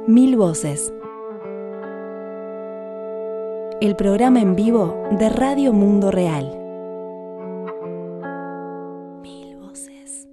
Mil Voces. El programa en vivo de Radio Mundo Real. Mil Voces.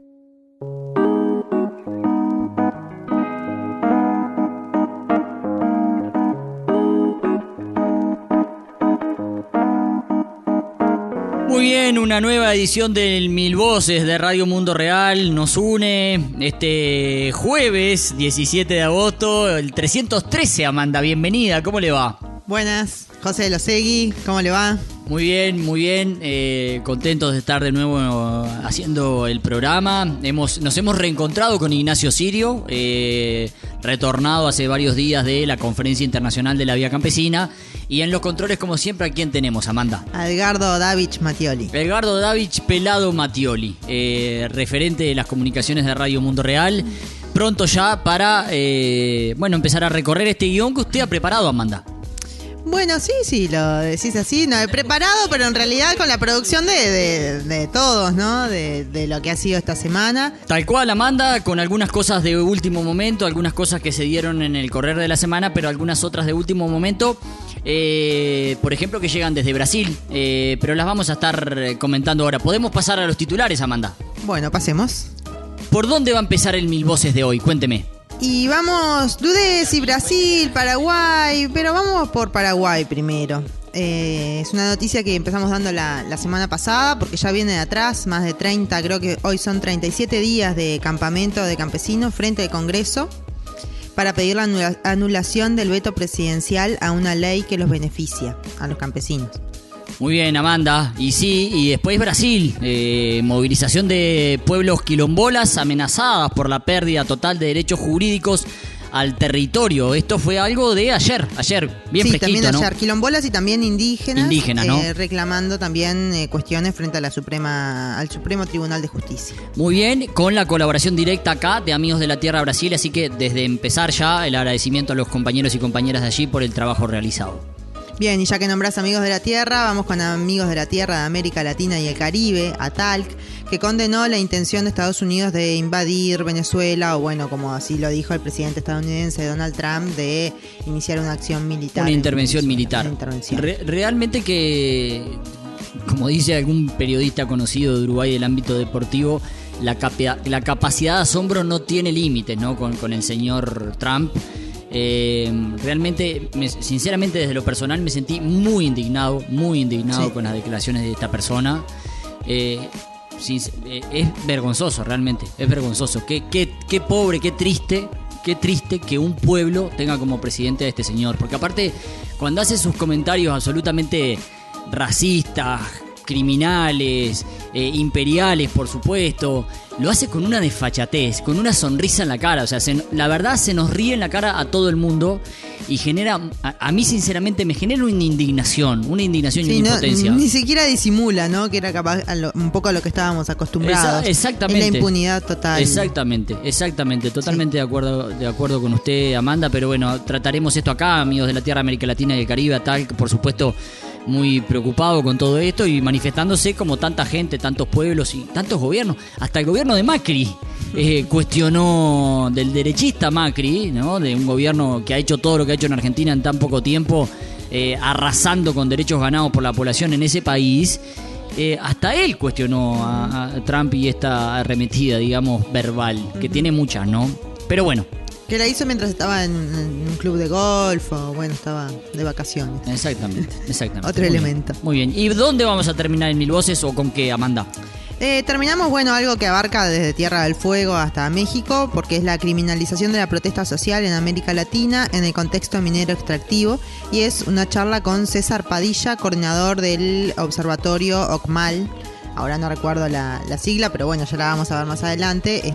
Muy bien, una nueva edición del Mil Voces de Radio Mundo Real nos une este jueves 17 de agosto, el 313. Amanda, bienvenida, ¿cómo le va? Buenas, José de Losegui, ¿cómo le va? Muy bien, contentos de estar de nuevo haciendo el programa. Nos hemos reencontrado con Ignacio Sirio, retornado hace varios días de la Conferencia Internacional de la Vía Campesina. Y en los controles, como siempre, ¿a quién tenemos, Amanda? Edgardo Davich Mattioli. Edgardo Davich Pelado Mattioli, referente de las comunicaciones de Radio Mundo Real. Pronto ya para empezar a recorrer este guión que usted ha preparado, Amanda. Bueno, sí, lo decís así, no he preparado, pero en realidad con la producción de todos, ¿no? De lo que ha sido esta semana. Tal cual, Amanda, con algunas cosas de último momento, algunas cosas que se dieron en el correr de la semana, pero algunas otras de último momento, por ejemplo, que llegan desde Brasil, pero las vamos a estar comentando ahora. ¿Podemos pasar a los titulares, Amanda? Bueno, pasemos. ¿Por dónde va a empezar el Mil Voces de hoy? Cuénteme. Y vamos, dudé si Brasil, Paraguay, pero vamos por Paraguay primero. Es una noticia que empezamos dando la semana pasada, porque ya viene de atrás, más de 30, creo que hoy son 37 días de campamento de campesinos frente al Congreso para pedir la anulación del veto presidencial a una ley que los beneficia a los campesinos. Muy bien, Amanda. Y sí, y después Brasil. Movilización de pueblos quilombolas amenazadas por la pérdida total de derechos jurídicos al territorio. Esto fue algo de ayer, bien sí, fresquito, también ayer, ¿no? Quilombolas y también indígenas, ¿no? Reclamando también cuestiones frente a al Supremo Tribunal de Justicia. Muy bien, con la colaboración directa acá de Amigos de la Tierra Brasil, así que desde empezar ya el agradecimiento a los compañeros y compañeras de allí por el trabajo realizado. Bien, y ya que nombrás Amigos de la Tierra, vamos con Amigos de la Tierra de América Latina y el Caribe, ATALC, que condenó la intención de Estados Unidos de invadir Venezuela, o bueno, como así lo dijo el presidente estadounidense Donald Trump, de iniciar una acción militar. Una intervención militar. Realmente que, como dice algún periodista conocido de Uruguay del ámbito deportivo, la capacidad de asombro no tiene límites, ¿no? Con el señor Trump. Realmente, sinceramente, desde lo personal me sentí muy indignado sí, con las declaraciones de esta persona. Es vergonzoso, realmente, es vergonzoso. Qué pobre, qué triste que un pueblo tenga como presidente a este señor. Porque aparte, cuando hace sus comentarios absolutamente racistas, criminales, imperiales, por supuesto, lo hace con una desfachatez, con una sonrisa en la cara. O sea, la verdad se nos ríe en la cara a todo el mundo y genera, a mí sinceramente me genera una indignación sí, y una impotencia. Ni siquiera disimula, ¿no? Que era capaz un poco a lo que estábamos acostumbrados. Exactamente. En la impunidad total. Exactamente. Totalmente sí. de acuerdo con usted, Amanda. Pero bueno, trataremos esto acá, Amigos de la Tierra, América Latina y el Caribe, tal, por supuesto, muy preocupado con todo esto y manifestándose como tanta gente, tantos pueblos y tantos gobiernos. Hasta el gobierno de Macri cuestionó, del derechista Macri, ¿no? De un gobierno que ha hecho todo lo que ha hecho en Argentina en tan poco tiempo, arrasando con derechos ganados por la población en ese país. Hasta él cuestionó a Trump y esta arremetida, digamos, verbal, que tiene muchas, ¿no? Pero bueno. Que la hizo mientras estaba en un club de golf o, bueno, estaba de vacaciones. Exactamente. Otro elemento. Muy bien. ¿Y dónde vamos a terminar en Mil Voces o con qué, Amanda? Terminamos, algo que abarca desde Tierra del Fuego hasta México, porque es la criminalización de la protesta social en América Latina en el contexto minero extractivo, y es una charla con César Padilla, coordinador del observatorio OCMAL. Ahora no recuerdo la sigla, pero bueno, ya la vamos a ver más adelante.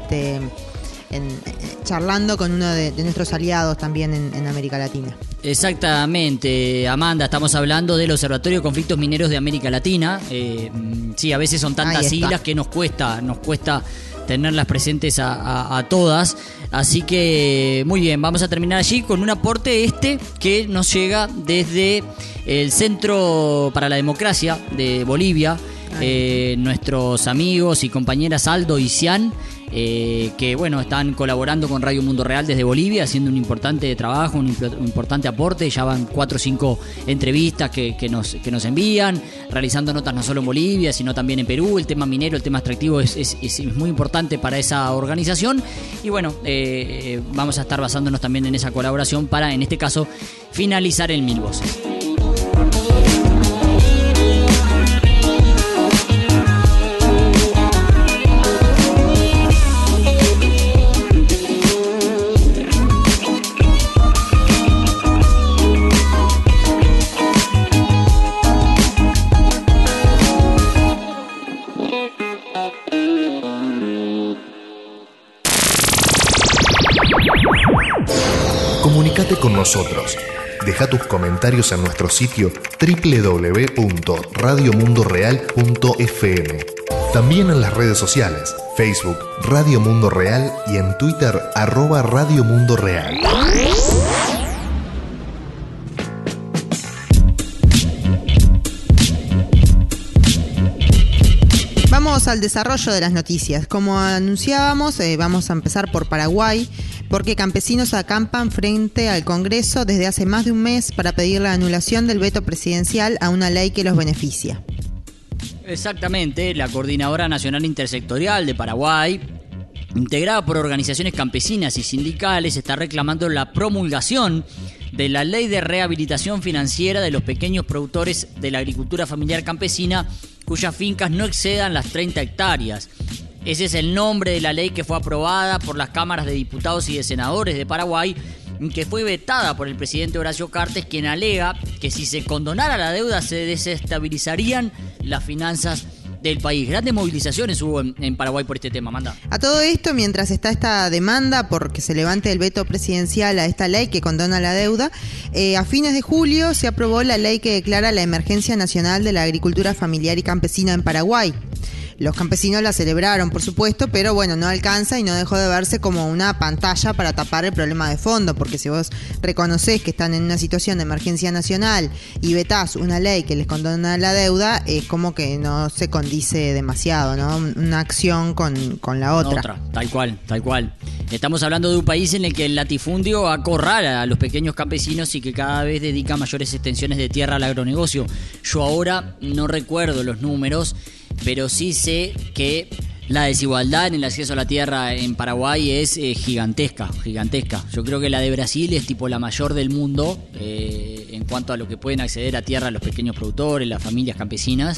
Charlando con uno de nuestros aliados también en América Latina. Exactamente, Amanda, estamos hablando del Observatorio de Conflictos Mineros de América Latina. Sí, a veces son tantas siglas que nos cuesta tenerlas presentes a todas. Así que muy bien, vamos a terminar allí con un aporte que nos llega desde el Centro para la Democracia de Bolivia. Nuestros amigos y compañeras Aldo y Cian que bueno, están colaborando con Radio Mundo Real desde Bolivia, haciendo un importante trabajo, un importante aporte. Ya van 4 o 5 entrevistas que nos envían, realizando notas no solo en Bolivia, sino también en Perú. El tema minero, el tema extractivo es muy importante para esa organización. Y bueno, vamos a estar basándonos también en esa colaboración para, en este caso, finalizar el Mil Voces. Comunicate con nosotros. Deja tus comentarios en nuestro sitio www.radiomundoreal.fm. También en las redes sociales, Facebook, Radio Mundo Real y en Twitter, @Radio Mundo Real. Vamos al desarrollo de las noticias. Como anunciábamos, vamos a empezar por Paraguay, porque campesinos acampan frente al Congreso desde hace más de un mes para pedir la anulación del veto presidencial a una ley que los beneficia. Exactamente, la Coordinadora Nacional Intersectorial de Paraguay, integrada por organizaciones campesinas y sindicales, está reclamando la promulgación de la Ley de Rehabilitación Financiera de los pequeños productores de la agricultura familiar campesina cuyas fincas no excedan las 30 hectáreas. Ese es el nombre de la ley que fue aprobada por las cámaras de diputados y de senadores de Paraguay, que fue vetada por el presidente Horacio Cartes, quien alega que si se condonara la deuda se desestabilizarían las finanzas del país. Grandes movilizaciones hubo en Paraguay por este tema, Amanda. A todo esto, mientras está esta demanda por que se levante el veto presidencial a esta ley que condona la deuda, a fines de julio se aprobó la ley que declara la emergencia nacional de la agricultura familiar y campesina en Paraguay. Los campesinos la celebraron, por supuesto, pero bueno, no alcanza y no dejó de verse como una pantalla para tapar el problema de fondo, porque si vos reconocés que están en una situación de emergencia nacional y vetás una ley que les condona la deuda, es como que no se condice demasiado, ¿no? Una acción con la otra. Tal cual. Estamos hablando de un país en el que el latifundio acorrala a los pequeños campesinos y que cada vez dedica mayores extensiones de tierra al agronegocio. Yo ahora no recuerdo los números, pero sí sé que la desigualdad en el acceso a la tierra en Paraguay es gigantesca. Yo creo que la de Brasil es tipo la mayor del mundo en cuanto a lo que pueden acceder a tierra los pequeños productores, las familias campesinas,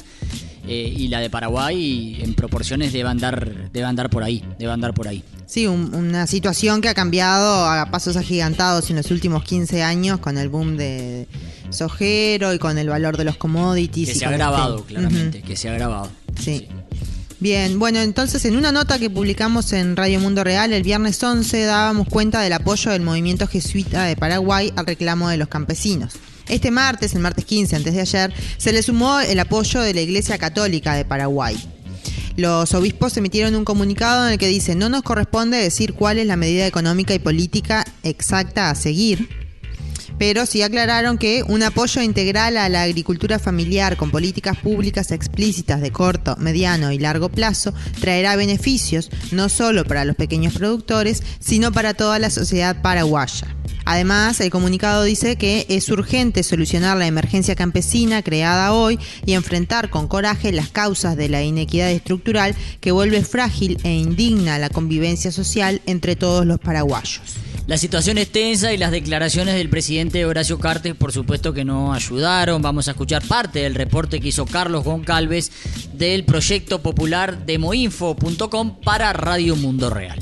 y la de Paraguay en proporciones debe andar por ahí. Sí, una situación que ha cambiado a pasos agigantados en los últimos 15 años con el boom de sojero y con el valor de los commodities. Que se ha agravado, claramente, que se ha agravado. Sí. Bien, bueno, entonces en una nota que publicamos en Radio Mundo Real el viernes 11 dábamos cuenta del apoyo del movimiento jesuita de Paraguay al reclamo de los campesinos. Este martes, el martes 15, antes de ayer, se le sumó el apoyo de la Iglesia Católica de Paraguay. Los obispos emitieron un comunicado en el que dicen: no nos corresponde decir cuál es la medida económica y política exacta a seguir, pero sí aclararon que un apoyo integral a la agricultura familiar con políticas públicas explícitas de corto, mediano y largo plazo traerá beneficios no solo para los pequeños productores, sino para toda la sociedad paraguaya. Además, el comunicado dice que es urgente solucionar la emergencia campesina creada hoy y enfrentar con coraje las causas de la inequidad estructural que vuelve frágil e indigna la convivencia social entre todos los paraguayos. La situación es tensa y las declaraciones del presidente Horacio Cartes, por supuesto que no ayudaron. Vamos a escuchar parte del reporte que hizo Carlos Goncalves del proyecto popular demoinfo.com para Radio Mundo Real.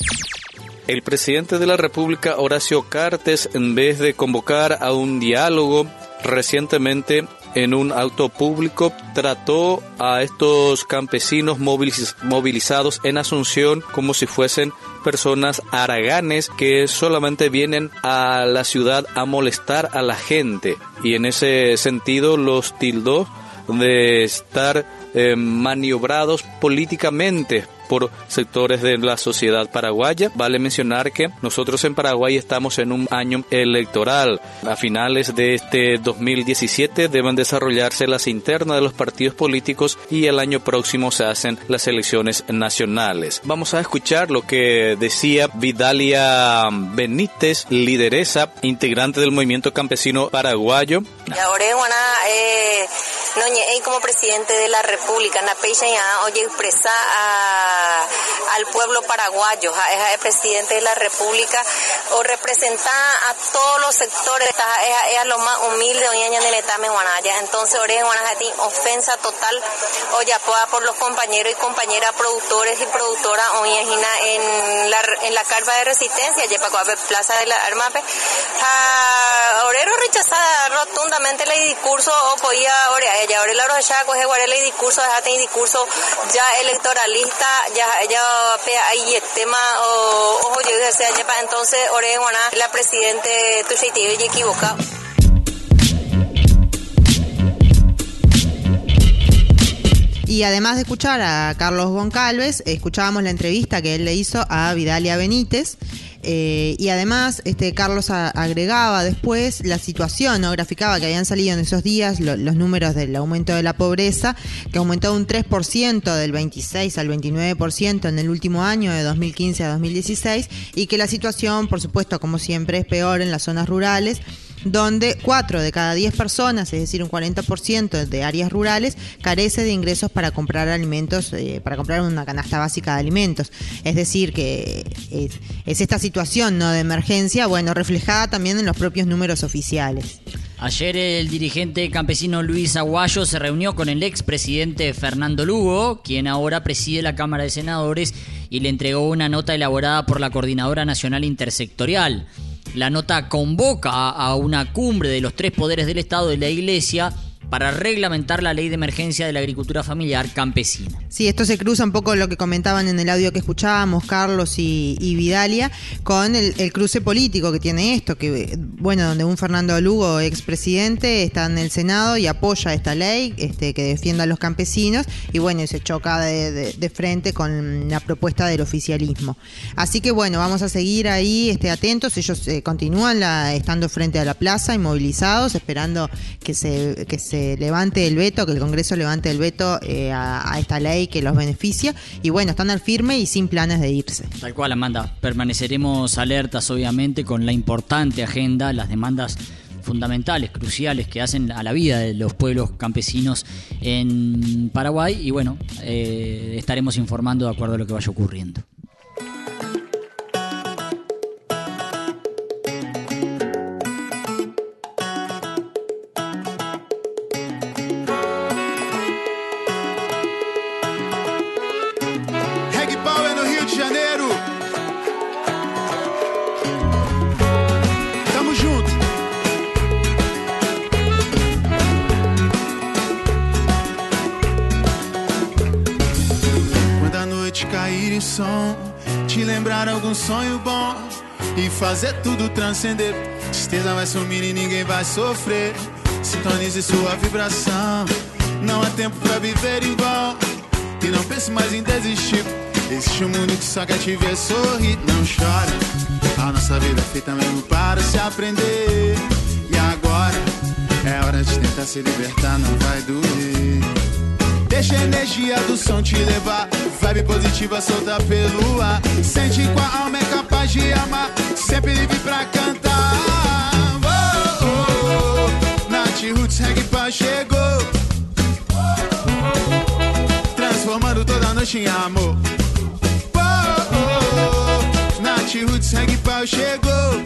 El presidente de la República, Horacio Cartes, en vez de convocar a un diálogo, recientemente en un auto público trató a estos campesinos movilizados en Asunción como si fuesen personas haraganes que solamente vienen a la ciudad a molestar a la gente, y en ese sentido los tildó de estar maniobrados políticamente por sectores de la sociedad paraguaya. Vale mencionar que nosotros en Paraguay estamos en un año electoral. A finales de este 2017 deben desarrollarse las internas de los partidos políticos y el año próximo se hacen las elecciones nacionales. Vamos a escuchar lo que decía Vidalia Benítez, lideresa, integrante del movimiento campesino paraguayo. Como presidente de la República, oye, expresa al pueblo paraguayo, es presidente de la República, o representa a todos los sectores, es lo más humilde, entonces, ofensa total, oye, por los compañeros y compañeras productores y productoras, en la carpa de resistencia, Plaza de la Arma, Orero rechazada rotundamente el discurso, o podía, ya ahora la roja coge el discurso, el discurso ya electoralista, ya ahí el tema, ojo, yo decía, entonces, Oregona, la presidente, tu y equivocado. Y además de escuchar a Carlos Goncalves, escuchábamos la entrevista que él le hizo a Vidalia Benítez. Y además Carlos agregaba después la situación, ¿no? Graficaba que habían salido en esos días los números del aumento de la pobreza, que aumentó un 3% del 26 al 29% en el último año de 2015 a 2016, y que la situación, por supuesto, como siempre, es peor en las zonas rurales, donde 4 de cada 10 personas, es decir, un 40% de áreas rurales, carece de ingresos para comprar alimentos, para comprar una canasta básica de alimentos. Es decir, que es esta situación, ¿no?, de emergencia, bueno, reflejada también en los propios números oficiales. Ayer el dirigente campesino Luis Aguayo se reunió con el expresidente Fernando Lugo, quien ahora preside la Cámara de Senadores, y le entregó una nota elaborada por la Coordinadora Nacional Intersectorial. La nota convoca a una cumbre de los 3 poderes del Estado y la Iglesia para reglamentar la ley de emergencia de la agricultura familiar campesina. Sí, esto se cruza un poco lo que comentaban en el audio que escuchábamos Carlos y Vidalia, con el cruce político que tiene esto, que bueno, donde un Fernando Lugo, expresidente, está en el Senado y apoya esta ley que defienda a los campesinos, y bueno, se choca de frente con la propuesta del oficialismo. Así que bueno, vamos a seguir ahí atentos. Ellos continúan estando frente a la plaza, inmovilizados, esperando que se levante el veto, que el Congreso levante el veto a esta ley que los beneficia, y bueno, están al firme y sin planes de irse. Tal cual, Amanda, permaneceremos alertas obviamente con la importante agenda, las demandas fundamentales, cruciales que hacen a la vida de los pueblos campesinos en Paraguay, y bueno, estaremos informando de acuerdo a lo que vaya ocurriendo. Te lembrar algum sonho bom e fazer tudo transcender. Tristeza vai sumir e ninguém vai sofrer. Sintonize sua vibração. Não há tempo pra viver em vão. E não pense mais em desistir. Existe um mundo que só quer te ver sorrir. Não chora, a nossa vida é feita mesmo para se aprender. E agora é hora de tentar se libertar, não vai doer. Deixa a energia do som te levar. Vibe positiva solta pelo ar. Sente com a alma, é capaz de amar. Sempre livre pra cantar. Oh, oh, oh. Nath Roots Reggae Pau chegou, transformando toda noite em amor. Oh, oh, oh. Nath Roots Reggae Pau chegou,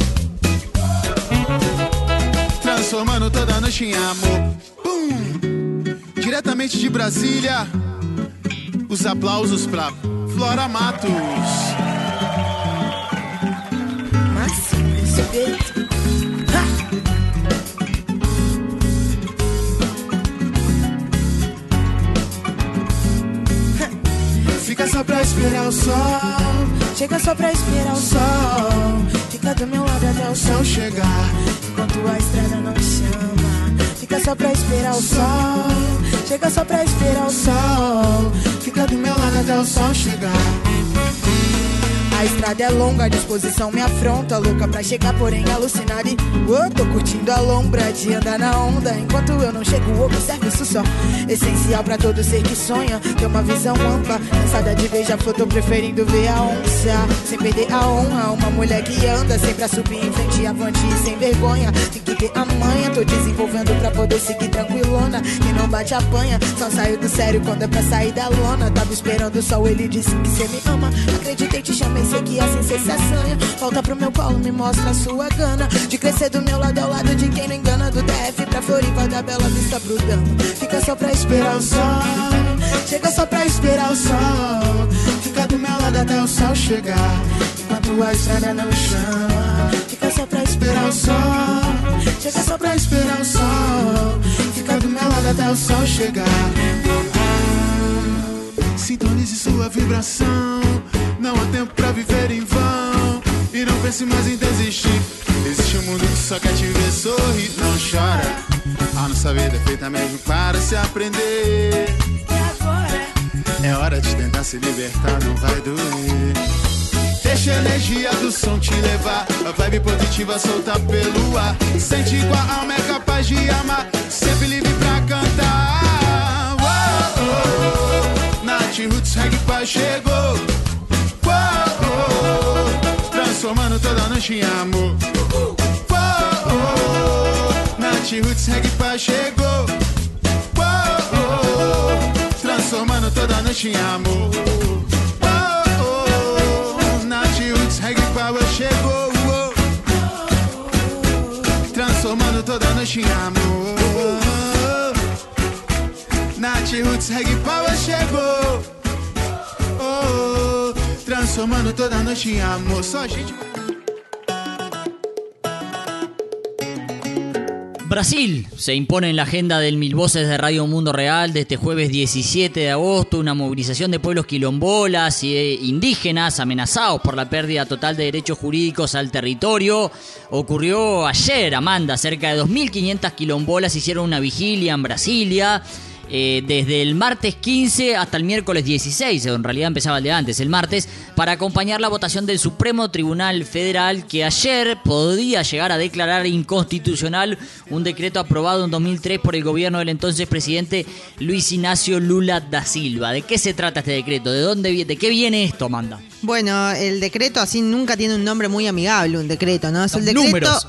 transformando toda noite em amor. Diretamente de Brasília, os aplausos pra Flora Matos. Fica só pra esperar o sol, chega só pra esperar o sol. Fica do meu lado até o sol chegar, enquanto a estrada não me chama. Fica só pra esperar o sol, chega só pra esperar o sol. Fica do meu lado até o sol chegar. A estrada é longa, a disposição me afronta. Louca pra chegar, porém alucinada e tô curtindo a lombra de andar na onda. Enquanto eu não chego, observo isso só. Essencial pra todo ser que sonha, ter uma visão ampla. Cansada de ver, já tô preferindo ver a onça. Sem perder a honra, uma mulher que anda sempre a subir em frente, avante e sem vergonha. Tem que ter a manha, tô desenvolvendo pra poder seguir tranquilona. E não bate a panha, só saio do sério quando é pra sair da lona. Tava esperando o sol, ele disse que cê me ama. Acreditei, te chamei, sei que assim cê se assanha. Volta pro meu colo, me mostra a sua gana de crescer do meu lado ao lado de quem não engana. Do DF pra Floripa, da Bela Vista pro Dama. Fica só pra esperar o sol, chega só pra esperar o sol. Fica do meu lado até o sol chegar, enquanto a estrada não chama. Fica só pra esperar o sol, chega só pra esperar o sol. Fica do meu lado até o sol chegar. Sintonize sua vibração, não há tempo pra viver em vão. E não pense mais em desistir. Existe um mundo que só quer te ver sorrir. Não chora, a nossa vida é feita mesmo para se aprender. E agora? É hora de tentar se libertar, não vai doer. Deixa a energia do som te levar, a vibe positiva solta pelo ar. Sente com a alma, é capaz de amar, sempre livre pra cantar. Oh, oh, oh. Nath Roots Reggae Pai chegou. Oh, oh, transformando toda noite em amor. Oh, oh, Nath Roots Reggae Pai chegou. Oh, oh, transformando toda noite em amor. Reggae Power chegou, transformando toda noite em amor. Nath Roots Reggae Power chegou, transformando toda noite em amor. Só a gente. Brasil se impone en la agenda del Mil Voces de Radio Mundo Real de este jueves 17 de agosto, una movilización de pueblos quilombolas e indígenas amenazados por la pérdida total de derechos jurídicos al territorio. Ocurrió ayer, Amanda, cerca de 2.500 quilombolas hicieron una vigilia en Brasilia. Desde el martes 15 hasta el miércoles 16, en realidad empezaba el de antes, el martes, para acompañar la votación del Supremo Tribunal Federal, que ayer podía llegar a declarar inconstitucional un decreto aprobado en 2003 por el gobierno del entonces presidente Luis Inácio Lula da Silva. ¿De qué se trata este decreto? ¿De qué viene esto, Amanda? Bueno, el decreto así nunca tiene un nombre muy amigable, un decreto, ¿no? Es el decreto números.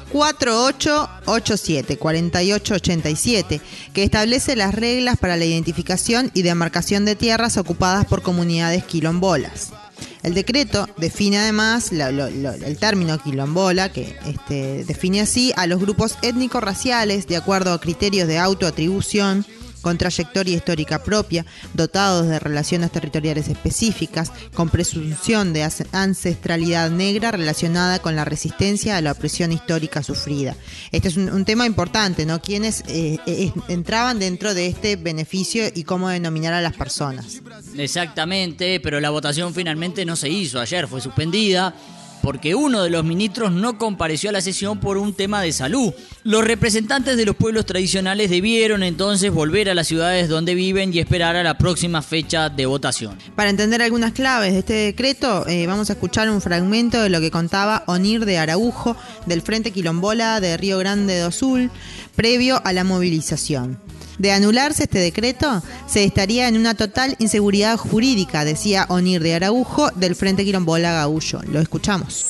4887, que establece las reglas para la identificación y demarcación de tierras ocupadas por comunidades quilombolas. El decreto define además el término quilombola, que define así a los grupos étnico-raciales de acuerdo a criterios de autoatribución, con trayectoria histórica propia, dotados de relaciones territoriales específicas, con presunción de ancestralidad negra relacionada con la resistencia a la opresión histórica sufrida. Este es un tema importante, ¿no? Quienes entraban dentro de este beneficio y cómo denominar a las personas. Exactamente, pero la votación finalmente no se hizo ayer, fue suspendida porque uno de los ministros no compareció a la sesión por un tema de salud. Los representantes de los pueblos tradicionales debieron entonces volver a las ciudades donde viven y esperar a la próxima fecha de votación. Para entender algunas claves de este decreto, vamos a escuchar un fragmento de lo que contaba Onir de Araujo, del Frente Quilombola de Río Grande do Sul, previo a la movilización. De anularse este decreto, se estaría en una total inseguridad jurídica, decía Onir de Araujo, del Frente Quilombola Gaúcho. Lo escuchamos.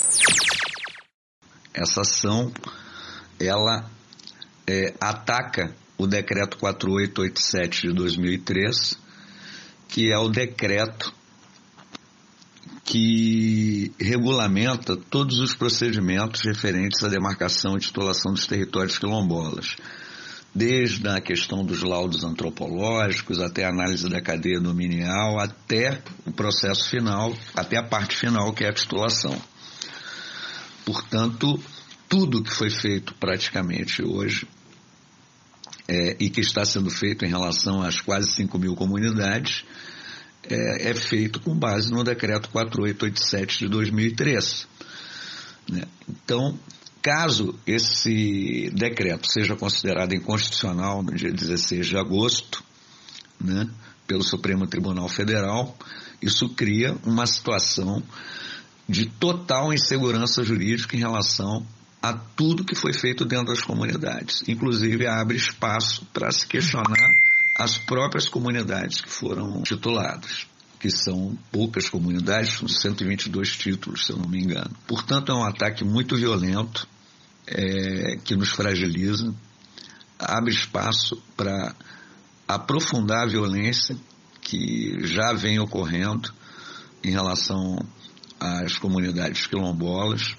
Essa ação, ela ataca o decreto 4887 de 2003, que é o decreto que regulamenta todos os procedimentos referentes à demarcação e titulação dos territórios quilombolas. Desde a questão dos laudos antropológicos, até a análise da cadeia dominial, até o processo final, até a parte final, que é a titulação. Portanto, tudo que foi feito praticamente hoje e que está sendo feito em relação às quase 5.000 comunidades é feito com base no decreto 4887 de 2003. Né? Então, caso esse decreto seja considerado inconstitucional no dia 16 de agosto, né, pelo Supremo Tribunal Federal, isso cria uma situação de total insegurança jurídica em relação a tudo que foi feito dentro das comunidades. Inclusive abre espaço para se questionar as próprias comunidades que foram tituladas, que são poucas comunidades, com 122 títulos, se eu não me engano. Portanto, é um ataque muito violento, que nos fragiliza, abre espaço para aprofundar a violência que já vem ocorrendo em relação às comunidades quilombolas.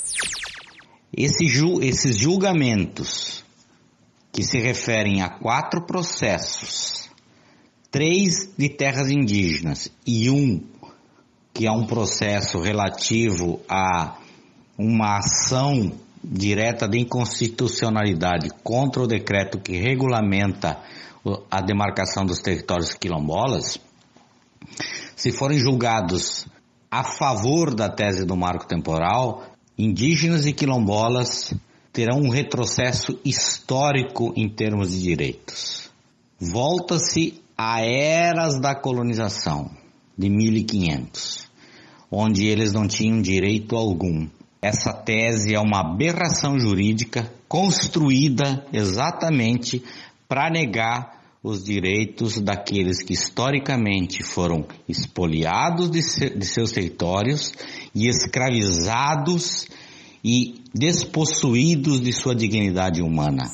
Esses julgamentos que se referem a 4 processos, 3 de terras indígenas e 1 que é um processo relativo a uma ação direta de inconstitucionalidade contra o decreto que regulamenta a demarcação dos territórios quilombolas, se forem julgados a favor da tese do marco temporal, indígenas e quilombolas terão um retrocesso histórico em termos de direitos. Volta-se a eras da colonização, de 1500, onde eles não tinham direito algum. Essa tese é uma aberração jurídica construída exatamente para negar os direitos daqueles que historicamente foram expoliados de seus territórios e escravizados e despossuídos de sua dignidade humana.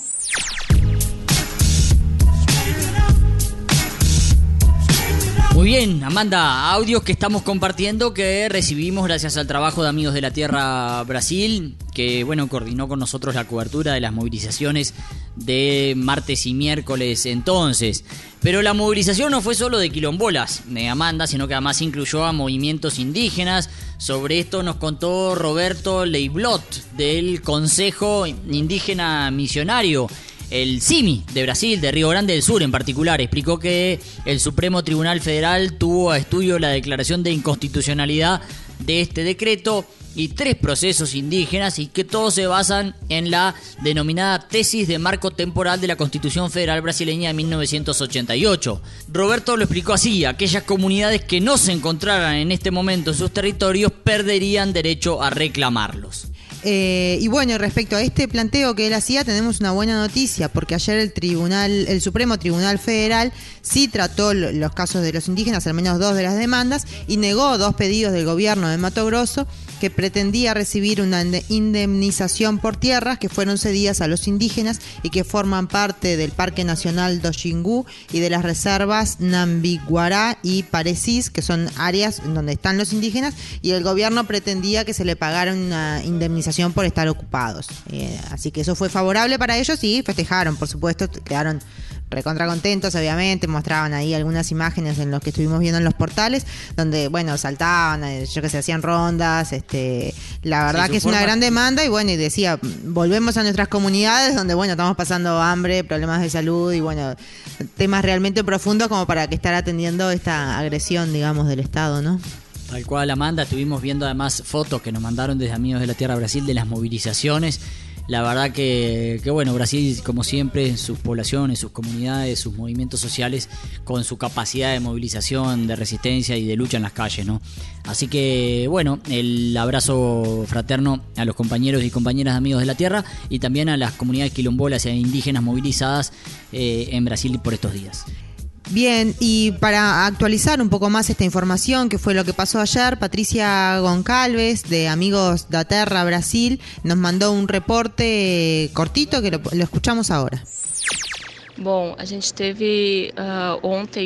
Muy bien, Amanda, audios que estamos compartiendo que recibimos gracias al trabajo de Amigos de la Tierra Brasil, que bueno, coordinó con nosotros la cobertura de las movilizaciones de martes y miércoles entonces. Pero la movilización no fue solo de quilombolas, Amanda, sino que además incluyó a movimientos indígenas. Sobre esto nos contó Roberto Leiblot del Consejo Indígena Misionario, el CIMI de Brasil, de Río Grande del Sur en particular. Explicó que el Supremo Tribunal Federal tuvo a estudio la declaración de inconstitucionalidad de este decreto y 3 procesos indígenas, y que todos se basan en la denominada tesis de marco temporal de la Constitución Federal Brasileña de 1988. Roberto lo explicó así: aquellas comunidades que no se encontraran en este momento en sus territorios perderían derecho a reclamarlos. Y bueno, respecto a este planteo que él hacía, tenemos una buena noticia, porque ayer el Supremo Tribunal Federal sí trató los casos de los indígenas, al menos 2 de las demandas, y negó 2 pedidos del gobierno de Mato Grosso que pretendía recibir una indemnización por tierras que fueron cedidas a los indígenas y que forman parte del Parque Nacional do Xingu y de las reservas Nambiguará y Parecis, que son áreas donde están los indígenas, y el gobierno pretendía que se le pagara una indemnización por estar ocupados. Así que eso fue favorable para ellos y festejaron, por supuesto, quedaron recontra contentos, obviamente, mostraban ahí algunas imágenes en los que estuvimos viendo en los portales, donde, bueno, saltaban, yo que sé, hacían rondas, la verdad sí, que es una gran demanda, y bueno, y decía, volvemos a nuestras comunidades donde, bueno, estamos pasando hambre, problemas de salud y, bueno, temas realmente profundos como para que estar atendiendo esta agresión, digamos, del Estado, ¿no? Tal cual, Amanda, estuvimos viendo además fotos que nos mandaron desde Amigos de la Tierra Brasil de las movilizaciones. La verdad que bueno, Brasil, como siempre, sus poblaciones, sus comunidades, sus movimientos sociales, con su capacidad de movilización, de resistencia y de lucha en las calles, ¿no? Así que, bueno, el abrazo fraterno a los compañeros y compañeras de Amigos de la Tierra y también a las comunidades quilombolas e indígenas movilizadas en Brasil por estos días. Bien, y para actualizar un poco más esta información, que fue lo que pasó ayer, Patricia Goncalves, de Amigos da Terra Brasil, nos mandou um reporte cortito que lo escuchamos agora. Bom, a gente teve ontem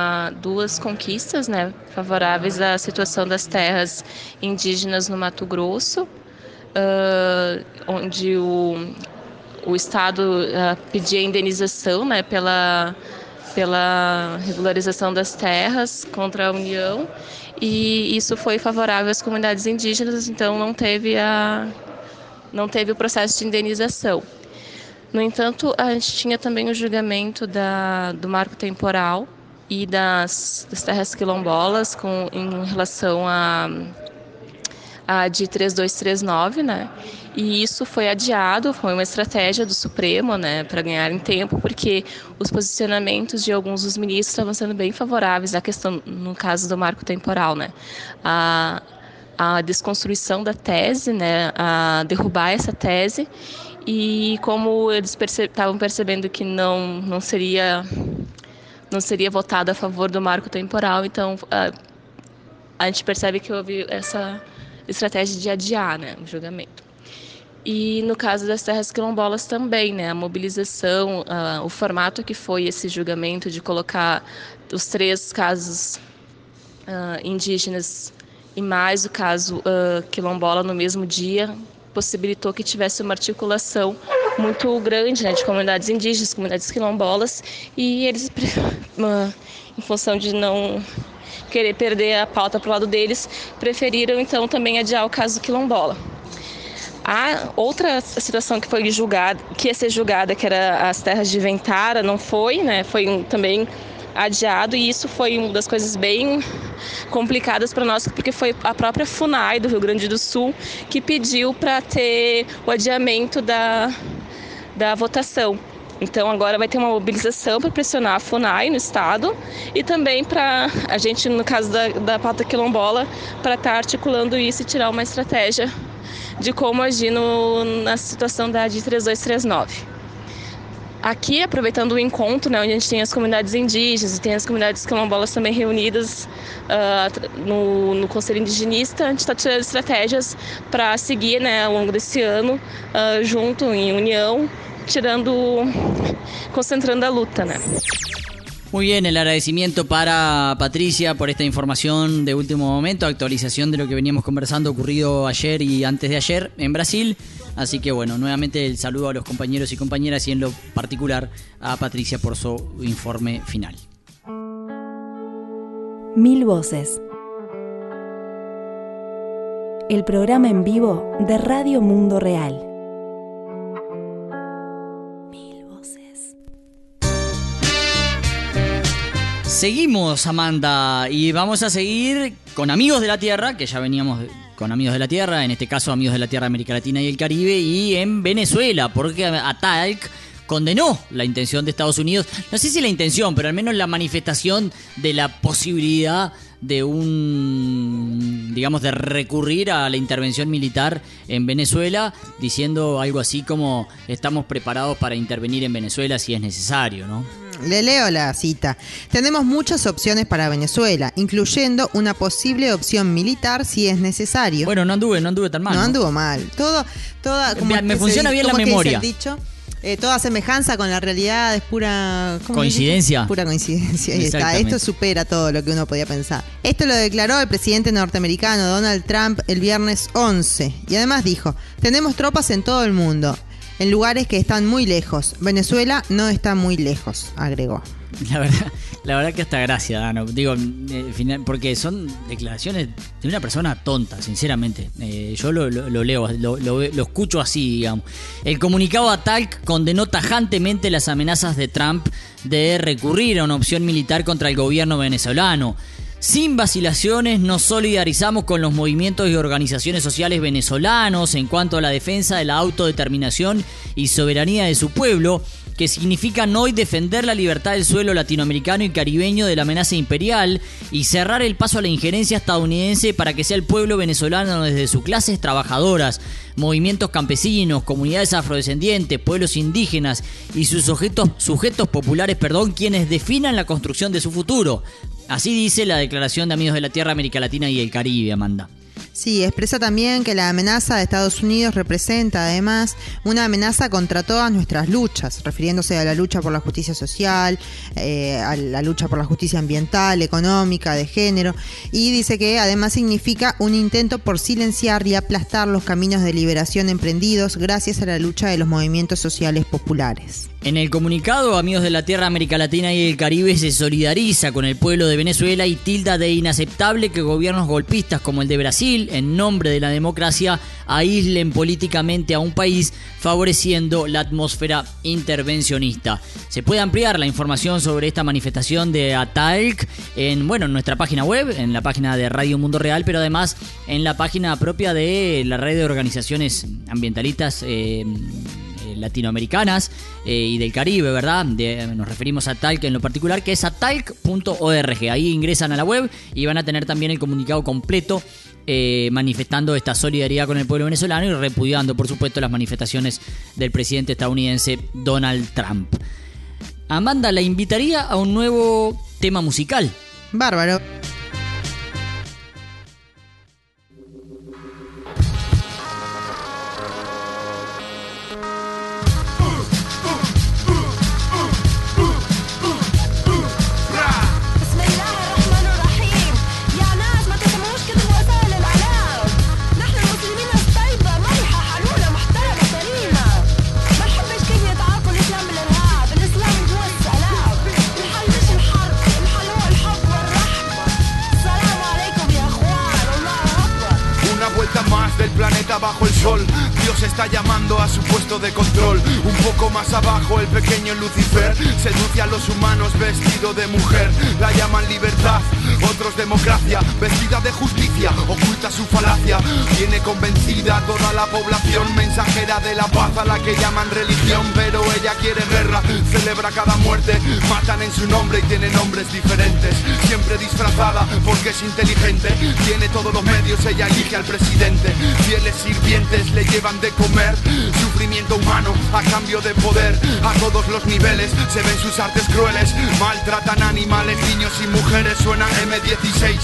2 conquistas, né, favoráveis à situação das terras indígenas no Mato Grosso, onde o Estado pedia indenização, né, pela regularização das terras contra a União, e isso foi favorável às comunidades indígenas, então não teve o processo de indenização. No entanto, a gente tinha também o julgamento do marco temporal e das terras quilombolas em relação a de 3239, né? E isso foi adiado, foi uma estratégia do Supremo, né, para ganhar em tempo, porque os posicionamentos de alguns dos ministros estavam sendo bem favoráveis à questão, no caso do marco temporal, né? A desconstrução da tese, né, a derrubar essa tese, e como eles estavam percebendo que não seria votado a favor do marco temporal, então a gente percebe que houve essa estratégia de adiar, né, o julgamento. E no caso das terras quilombolas também, né, a mobilização, o formato que foi esse julgamento de colocar os 3 casos indígenas e mais o caso quilombola no mesmo dia, possibilitou que tivesse uma articulação muito grande, né, de comunidades indígenas, comunidades quilombolas, e eles, em função de não querer perder a pauta para o lado deles, preferiram então também adiar o caso quilombola. A outra situação que foi julgada, que ia ser julgada, que era as terras de Ventara, não foi, né? Foi também adiado, e isso foi uma das coisas bem complicadas para nós, porque foi a própria FUNAI do Rio Grande do Sul que pediu para ter o adiamento da votação. Então agora vai ter uma mobilização para pressionar a FUNAI no estado e também para a gente, no caso da pauta quilombola, para estar articulando isso e tirar uma estratégia de como agir na situação da AD 3239. Aqui, aproveitando o encontro, né, onde a gente tem as comunidades indígenas e tem as comunidades quilombolas também reunidas no Conselho Indigenista, a gente está tirando estratégias para seguir, né, ao longo desse ano, junto, em união, concentrando a luta, né. Muy bien, el agradecimiento para Patricia por esta información de último momento, actualización de lo que veníamos conversando, ocurrido ayer y antes de ayer en Brasil. Así que bueno, nuevamente el saludo a los compañeros y compañeras y en lo particular a Patricia por su informe final. 1000 voces. El programa en vivo de Radio Mundo Real. Seguimos, Amanda, y vamos a seguir con Amigos de la Tierra, que ya veníamos con Amigos de la Tierra, en este caso Amigos de la Tierra, América Latina y el Caribe, y en Venezuela, porque ATALC condenó la intención de Estados Unidos, no sé si la intención, pero al menos la manifestación de la posibilidad de de recurrir a la intervención militar en Venezuela, diciendo algo así como estamos preparados para intervenir en Venezuela si es necesario, ¿no? Le leo la cita. Tenemos muchas opciones para Venezuela, incluyendo una posible opción militar si es necesario. Bueno, no anduve tan mal. No anduvo mal. Toda, me funciona bien la memoria. Toda semejanza con la realidad es pura coincidencia. Pura coincidencia. Ahí está. Esto supera todo lo que uno podía pensar. Esto lo declaró el presidente norteamericano Donald Trump el viernes 11. Y además dijo: tenemos tropas en todo el mundo, en lugares que están muy lejos. Venezuela no está muy lejos, agregó. La verdad que hasta gracia, Dano. Digo, porque son declaraciones de una persona tonta, sinceramente. Yo lo leo, lo escucho así, digamos. El comunicado ATALC condenó tajantemente las amenazas de Trump de recurrir a una opción militar contra el gobierno venezolano. Sin vacilaciones, nos solidarizamos con los movimientos y organizaciones sociales venezolanos en cuanto a la defensa de la autodeterminación y soberanía de su pueblo, que significan hoy defender la libertad del suelo latinoamericano y caribeño de la amenaza imperial y cerrar el paso a la injerencia estadounidense para que sea el pueblo venezolano desde sus clases trabajadoras, movimientos campesinos, comunidades afrodescendientes, pueblos indígenas y sus sujetos populares, quienes definan la construcción de su futuro. Así dice la Declaración de Amigos de la Tierra, América Latina y el Caribe, Amanda. Sí, expresa también que la amenaza de Estados Unidos representa además una amenaza contra todas nuestras luchas, refiriéndose a la lucha por la justicia social, a la lucha por la justicia ambiental, económica, de género, y dice que además significa un intento por silenciar y aplastar los caminos de liberación emprendidos gracias a la lucha de los movimientos sociales populares. En el comunicado, Amigos de la Tierra, América Latina y el Caribe se solidariza con el pueblo de Venezuela y tilda de inaceptable que gobiernos golpistas como el de Brasil, Brasil, en nombre de la democracia, aíslen políticamente a un país, favoreciendo la atmósfera intervencionista. Se puede ampliar la información sobre esta manifestación de ATALC en nuestra página web, en la página de Radio Mundo Real, pero además en la página propia de la red de organizaciones ambientalistas latinoamericanas y del Caribe, ¿verdad? Nos referimos a ATALC en lo particular, que es atalc.org. Ahí ingresan a la web y van a tener también el comunicado completo manifestando esta solidaridad con el pueblo venezolano y repudiando, por supuesto, las manifestaciones del presidente estadounidense Donald Trump. Amanda, la invitaría a un nuevo tema musical. Bárbaro. Bajo el sol, Dios está llamando a su puesto de control. Un poco más abajo el pequeño Lucifer seduce a los humanos vestido de mujer. La llaman libertad, otros democracia. Vestida de justicia, oculta su falacia. Viene convencida toda la población, mensajera de la paz a la que llaman religión. Pero ella quiere guerra, celebra cada muerte. Matan en su nombre y tiene nombres diferentes. Siempre disfrazada porque es inteligente. Tiene todos los medios, ella elige al presidente. Fieles sirvientes le llevan de comer. Sufrimiento humano a cambio de poder. A todos los niveles se ven sus artes crueles. Maltratan animales, niños y mujeres. Suena M16,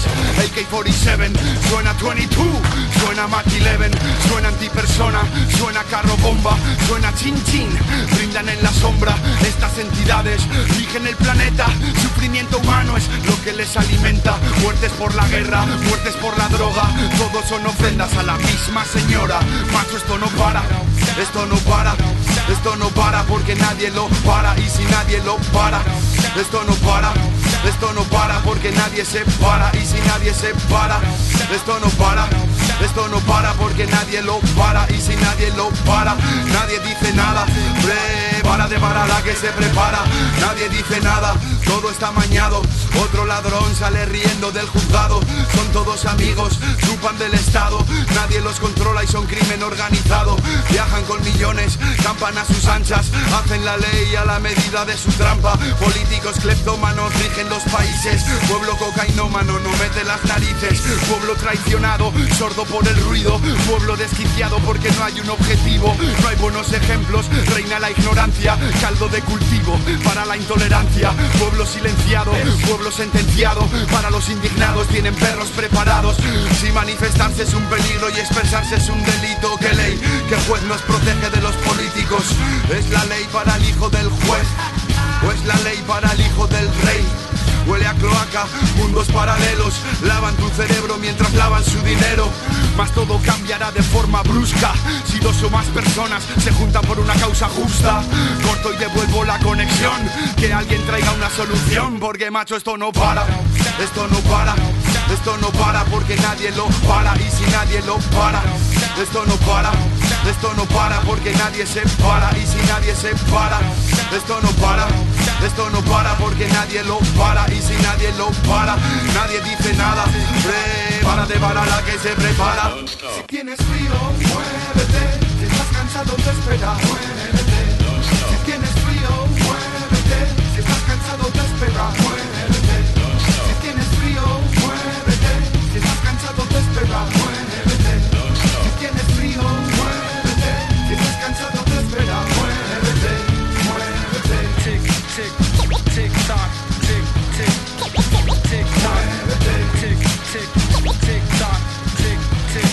AK-47, suena 22, suena Mach 11, suena antipersona, suena carro bomba, suena chin chin. Brindan en la sombra, estas entidades rigen el planeta. Sufrimiento humano es lo que les alimenta. Muertes por la guerra, muertes por la droga. Todos son ofrendas a la misma señora. Macho, esto no para, esto no para, esto no para porque nadie lo para. Y si nadie lo para, esto no para, esto no para porque nadie se para. Y si nadie se para, esto no para, esto no para porque nadie lo para. Y si nadie lo para, nadie dice nada. Prepárate para la que se prepara. Nadie dice nada, todo está amañado. Otro ladrón sale riendo del juzgado. Son todos amigos, chupan del Estado. Nadie los controla y son crimen organizado. Viajan con millones, campan a sus anchas. Hacen la ley a la medida de su trampa. Políticos cleptómanos rigen los países. Pueblo cocainómano no mete las narices. Pueblo traicionado, sordo por el ruido. Pueblo desquiciado porque no hay un objetivo. No hay buenos ejemplos, reina la ignorancia. Caldo de cultivo para la intolerancia. Pueblo silenciado, pueblo sentenciado. Para los indignados tienen perros preparados. Si manifestarse es un peligro y expresarse es un delito, ¿qué ley? ¿Qué juez nos protege de los políticos? ¿Es la ley para el hijo del juez? ¿O es la ley para el hijo del rey? Huele a cloaca, mundos paralelos. Lavan tu cerebro mientras lavan su dinero. Mas todo cambiará de forma brusca si dos o más personas se juntan por una causa justa. Corto y devuelvo la conexión. Que alguien traiga una solución. Porque macho, esto no para, esto no para, esto no para porque nadie lo para. Y si nadie lo para, esto no para, esto no para porque nadie se para. Y si nadie se para, esto no para, esto no para porque nadie lo para. Y si nadie lo para, nadie dice nada. Prepárate para la que se prepara. Si tienes frío, muévete. Si estás cansado te espera, muévete. Si tienes frío, muévete. Si estás cansado te espera, muévete. Si tienes frío, muévete. Si estás cansado te espera, muévete. Si tienes frío, muévete. Si estás cansado te espera, muévete. Muévete. Tic, tic, tic, toc. Tic, tic, tic, toc. Muévete. Tic, tic, tic, toc. Tic, tic,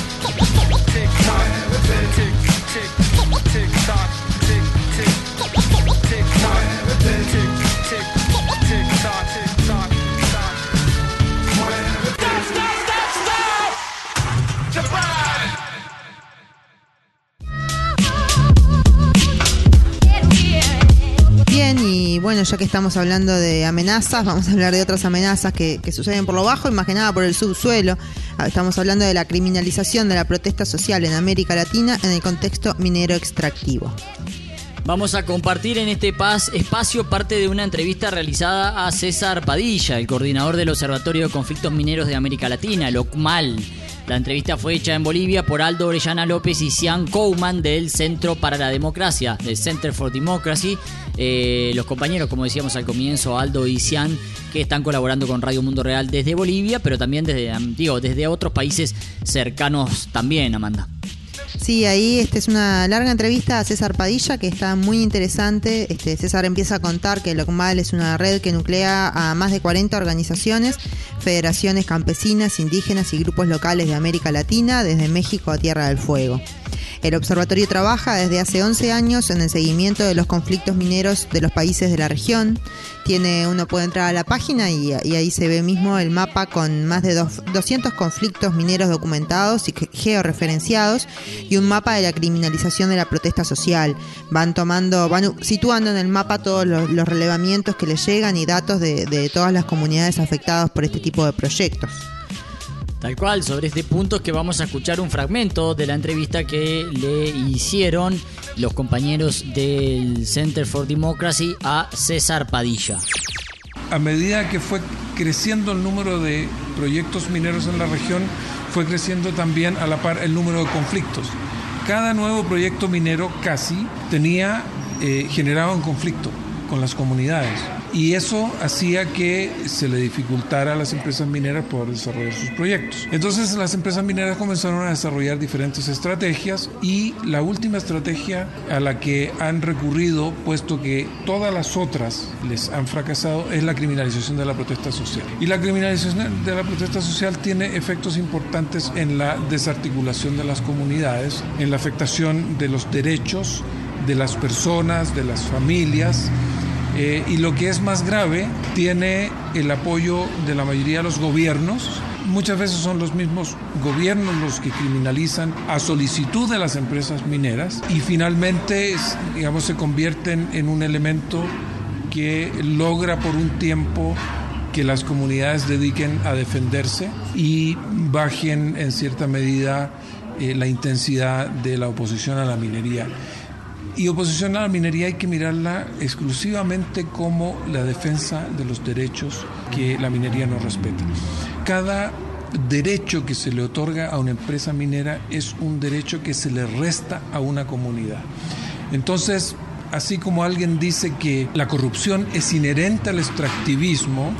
tic, toc. Muévete. Tic, tic, tic, toc. Tic, tic, tic, toc. Muévete. Tic, tic, tic, toc. Tic, toc, toc. Muévete. Bien, y bueno, ya que estamos hablando de amenazas, vamos a hablar de otras amenazas que suceden por lo bajo y más que nada por el subsuelo. Estamos hablando de la criminalización de la protesta social en América Latina en el contexto minero extractivo. Vamos a compartir en este espacio parte de una entrevista realizada a César Padilla, el coordinador del Observatorio de Conflictos Mineros de América Latina, el OCMAL. La entrevista fue hecha en Bolivia por Aldo Orellana López y Cian Kouman del Centro para la Democracia, del Center for Democracy. Los compañeros, como decíamos al comienzo, Aldo y Cian, que están colaborando con Radio Mundo Real desde Bolivia, pero también desde otros países cercanos también, Amanda. Sí, ahí es una larga entrevista a César Padilla que está muy interesante. César empieza a contar que el OCMAL es una red que nuclea a más de 40 organizaciones, federaciones campesinas, indígenas y grupos locales de América Latina, desde México a Tierra del Fuego. El observatorio trabaja desde hace 11 años en el seguimiento de los conflictos mineros de los países de la región. Uno puede entrar a la página y ahí se ve mismo el mapa con más de 200 conflictos mineros documentados y georreferenciados y un mapa de la criminalización de la protesta social. Van situando en el mapa todos los relevamientos que les llegan y datos de todas las comunidades afectadas por este tipo de proyectos. Tal cual, sobre este punto es que vamos a escuchar un fragmento de la entrevista que le hicieron los compañeros del Center for Democracy a César Padilla. A medida que fue creciendo el número de proyectos mineros en la región, fue creciendo también a la par el número de conflictos. Cada nuevo proyecto minero casi generaba un conflicto con las comunidades. Y eso hacía que se le dificultara a las empresas mineras poder desarrollar sus proyectos. Entonces las empresas mineras comenzaron a desarrollar diferentes estrategias y la última estrategia a la que han recurrido, puesto que todas las otras les han fracasado, es la criminalización de la protesta social. Y la criminalización de la protesta social tiene efectos importantes en la desarticulación de las comunidades, en la afectación de los derechos de las personas, de las familias. Y lo que es más grave, tiene el apoyo de la mayoría de los gobiernos. Muchas veces son los mismos gobiernos los que criminalizan a solicitud de las empresas mineras y finalmente, se convierten en un elemento que logra por un tiempo que las comunidades dediquen a defenderse y bajen en cierta medida la intensidad de la oposición a la minería. Y oposición a la minería hay que mirarla exclusivamente como la defensa de los derechos que la minería no respeta. Cada derecho que se le otorga a una empresa minera es un derecho que se le resta a una comunidad. Entonces, así como alguien dice que la corrupción es inherente al extractivismo,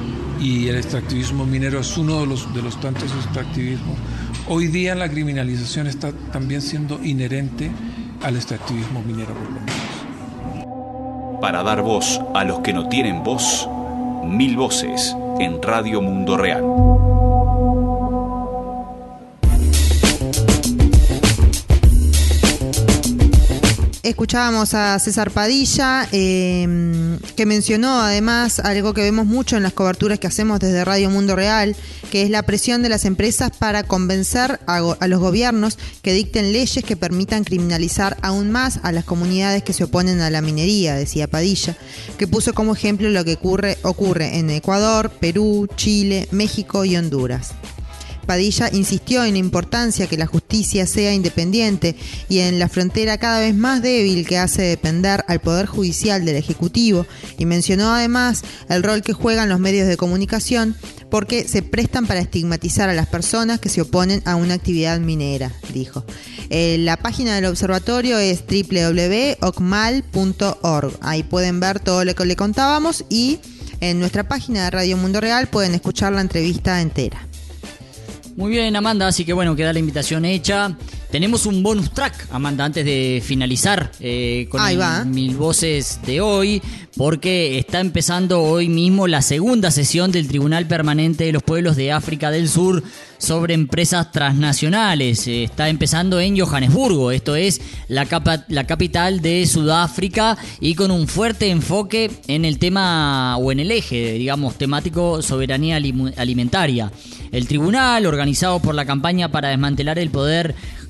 y el extractivismo minero es uno de los tantos extractivismos, hoy día la criminalización está también siendo inherente al extractivismo minero por lo menos. Para dar voz a los que no tienen voz, 1000 voces en Radio Mundo Real. Escuchábamos a César Padilla, que mencionó además algo que vemos mucho en las coberturas que hacemos desde Radio Mundo Real, que es la presión de las empresas para convencer a los gobiernos que dicten leyes que permitan criminalizar aún más a las comunidades que se oponen a la minería, decía Padilla, que puso como ejemplo lo que ocurre en Ecuador, Perú, Chile, México y Honduras. Padilla insistió en la importancia que la justicia sea independiente y en la frontera cada vez más débil que hace depender al Poder Judicial del Ejecutivo, y mencionó además el rol que juegan los medios de comunicación porque se prestan para estigmatizar a las personas que se oponen a una actividad minera, dijo. La página del observatorio es www.ocmal.org. Ahí pueden ver todo lo que le contábamos y en nuestra página de Radio Mundo Real pueden escuchar la entrevista entera. Muy bien, Amanda, así que bueno, queda la invitación hecha. Tenemos un bonus track, Amanda, antes de finalizar con 1000 voces de hoy, porque está empezando hoy mismo la segunda sesión del Tribunal Permanente de los Pueblos de África del Sur sobre empresas transnacionales. Está empezando en Johannesburgo, esto es la capital de Sudáfrica, y con un fuerte enfoque en el tema, o en el eje, digamos, temático soberanía alimentaria. El tribunal, organizado por la campaña para desmantelar el poder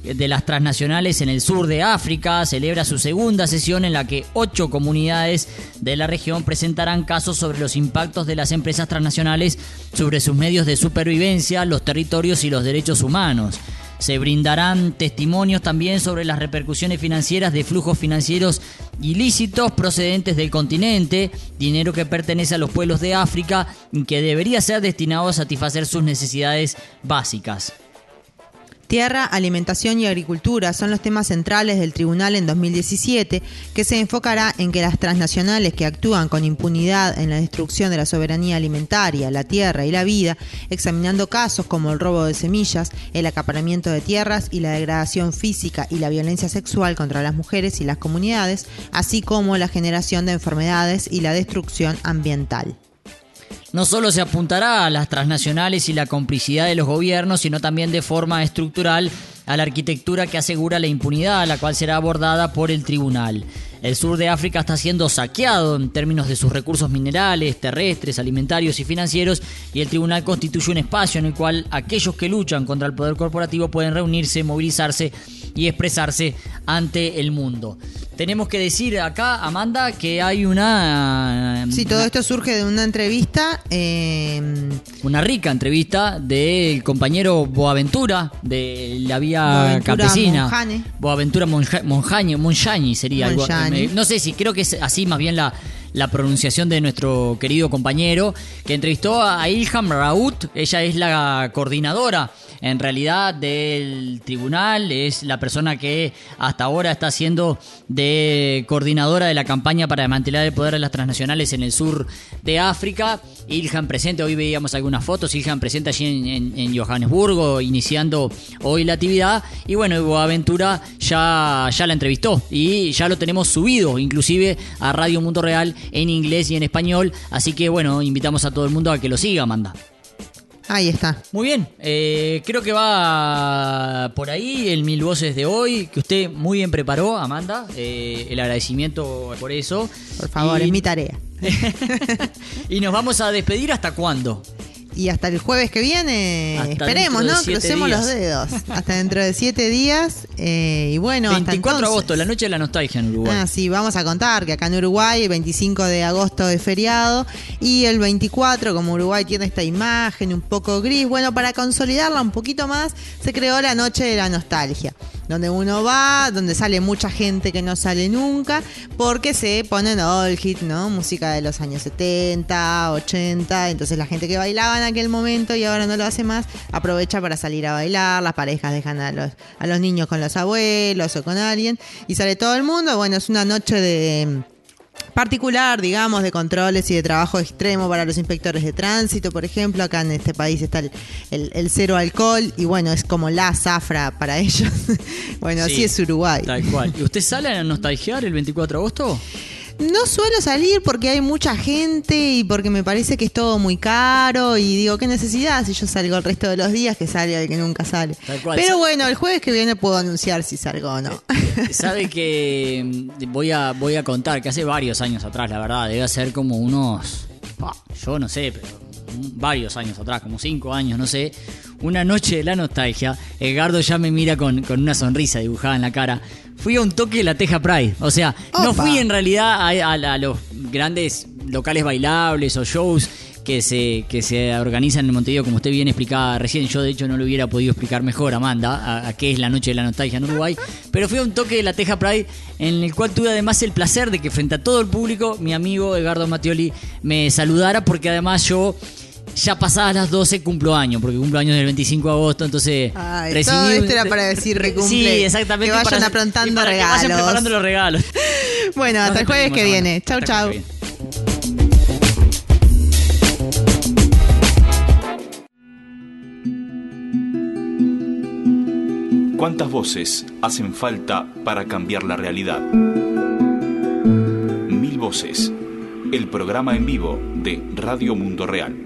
de las transnacionales en el sur de África celebra su segunda sesión en la que 8 comunidades de la región presentarán casos sobre los impactos de las empresas transnacionales sobre sus medios de supervivencia, los territorios y los derechos humanos. Se brindarán testimonios también sobre las repercusiones financieras de flujos financieros ilícitos procedentes del continente, dinero que pertenece a los pueblos de África y que debería ser destinado a satisfacer sus necesidades básicas. Tierra, alimentación y agricultura son los temas centrales del tribunal en 2017, que se enfocará en que las transnacionales que actúan con impunidad en la destrucción de la soberanía alimentaria, la tierra y la vida, examinando casos como el robo de semillas, el acaparamiento de tierras y la degradación física y la violencia sexual contra las mujeres y las comunidades, así como la generación de enfermedades y la destrucción ambiental. No solo se apuntará a las transnacionales y la complicidad de los gobiernos, sino también de forma estructural a la arquitectura que asegura la impunidad, la cual será abordada por el tribunal. El sur de África está siendo saqueado en términos de sus recursos minerales, terrestres, alimentarios y financieros, y el tribunal constituye un espacio en el cual aquellos que luchan contra el poder corporativo pueden reunirse, movilizarse y expresarse ante el mundo. Tenemos que decir acá, Amanda, que hay una... Sí, todo esto surge de una entrevista. Una rica entrevista del compañero Boaventura, de la Vía Campesina. Monjane. Boaventura Monjani sería algo. Monjani. No sé si creo que es así más bien la pronunciación de nuestro querido compañero, que entrevistó a Ilham Raout. Ella es la coordinadora en realidad del tribunal, es la persona que hasta ahora está siendo de coordinadora de la campaña para desmantelar el poder de las transnacionales en el sur de África. Ilham presente, hoy veíamos algunas fotos, Ilham presente allí en Johannesburgo, iniciando hoy la actividad, y bueno, Boaventura ya la entrevistó y ya lo tenemos subido inclusive a Radio Mundo Real en inglés y en español, así que bueno, invitamos a todo el mundo a que lo siga, Amanda. Ahí está. Muy bien, creo que va por ahí el 1000 Voces de hoy, que usted muy bien preparó, Amanda. El agradecimiento por eso. Por favor, es mi tarea. Y nos vamos a despedir, ¿hasta cuándo? Y hasta el jueves que viene, esperemos, ¿no? Crucemos los dedos. Hasta dentro de 7 días. Y bueno, 24 hasta de agosto, la noche de la nostalgia en Uruguay. Sí, vamos a contar que acá en Uruguay el 25 de agosto es feriado. Y el 24, como Uruguay tiene esta imagen un poco gris, bueno, para consolidarla un poquito más, se creó la noche de la nostalgia. Donde uno va, donde sale mucha gente que no sale nunca, porque se ponen old hit, ¿no? Música de los años 70, 80, entonces la gente que bailaba en aquel momento y ahora no lo hace más, aprovecha para salir a bailar, las parejas dejan a los niños con los abuelos o con alguien, y sale todo el mundo. Bueno, es una noche de particular, digamos, de controles y de trabajo extremo para los inspectores de tránsito, por ejemplo. Acá en este país está el cero alcohol y bueno, es como la zafra para ellos. Bueno, sí, así es Uruguay. Tal cual. ¿Y usted sale a nostalgiar el 24 de agosto? No suelo salir porque hay mucha gente y porque me parece que es todo muy caro y digo, ¿qué necesidad? Si yo salgo el resto de los días, que sale el que nunca sale. Pero bueno, el jueves que viene puedo anunciar si salgo o no. Sabe que voy a contar que hace varios años atrás, la verdad, debe ser como unos, yo no sé, pero varios años atrás, como 5 años, no sé, una noche de la nostalgia. Edgardo ya me mira con una sonrisa dibujada en la cara. Fui a un toque de la Teja Pride, o sea, no fui en realidad a los grandes locales bailables o shows que se organizan en Montevideo, como usted bien explicaba recién. Yo de hecho no lo hubiera podido explicar mejor, Amanda, a qué es la noche de la nostalgia en Uruguay, pero fui a un toque de la Teja Pride en el cual tuve además el placer de que frente a todo el público mi amigo Edgardo Mattioli me saludara, porque además yo ya pasadas las 12 cumplo años, porque cumplo años del 25 de agosto, entonces recibí... Todo esto era para decir recumple. Sí, exactamente. Que vayan aprontando para regalos. Que vayan preparando los regalos. Bueno, hasta el jueves que viene. Chau, chau. ¿Cuántas voces hacen falta para cambiar la realidad? 1000 Voces, el programa en vivo de Radio Mundo Real.